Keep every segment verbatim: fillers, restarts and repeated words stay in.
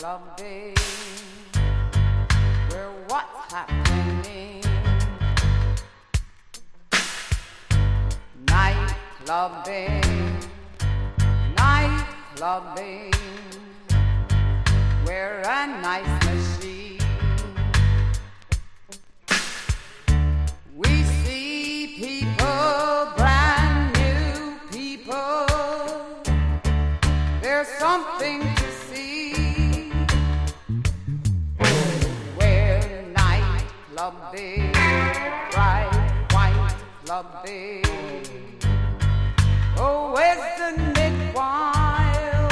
clubbing, where what's happening? Night clubbing, night clubbing, we're a nice machine. We see people, brand new people. There's something to see. We're night clubbing, bright white clubbing. Oh, isn't it wild?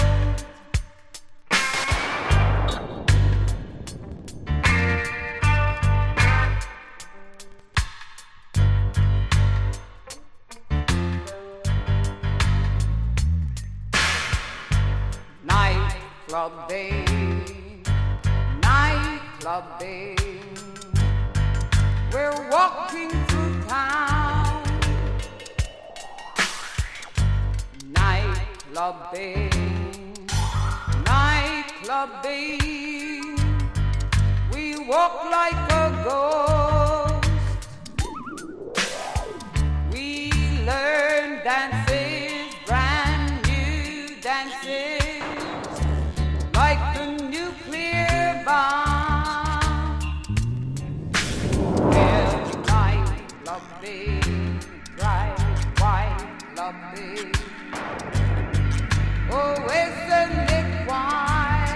Night clubbing, night clubbing, we're walking through town. Night clubbing, night clubbing, we walk like a ghost. We learn dances, brand new dances, like the nuclear bomb. Well, night clubbing, bright white clubbing. Oh, isn't it wild?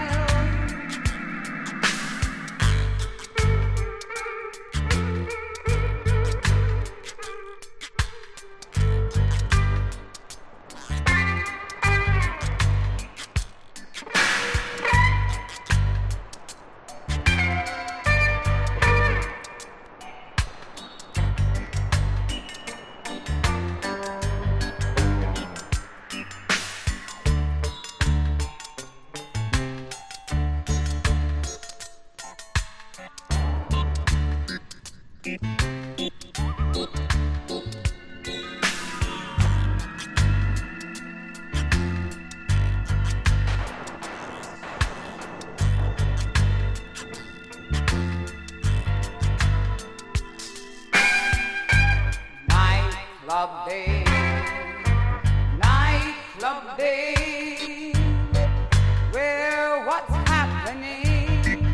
Clubbing, night clubbing, where what's happening?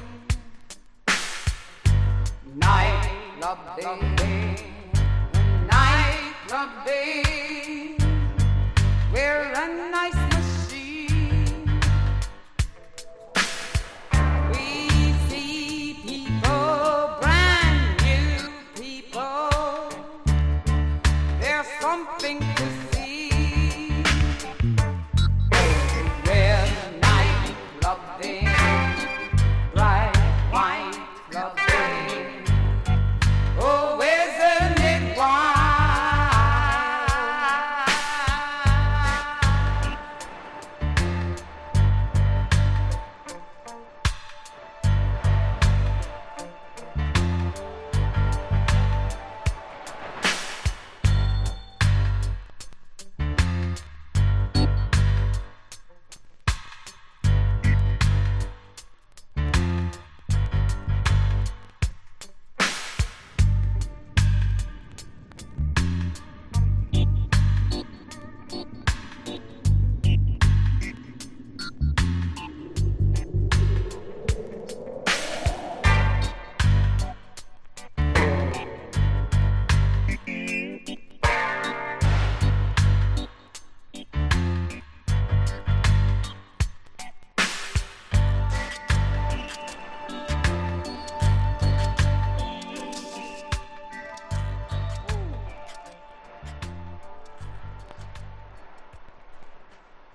Night clubbing, night clubbing, we're a nice machine. We see people, brand new people. There's something to say.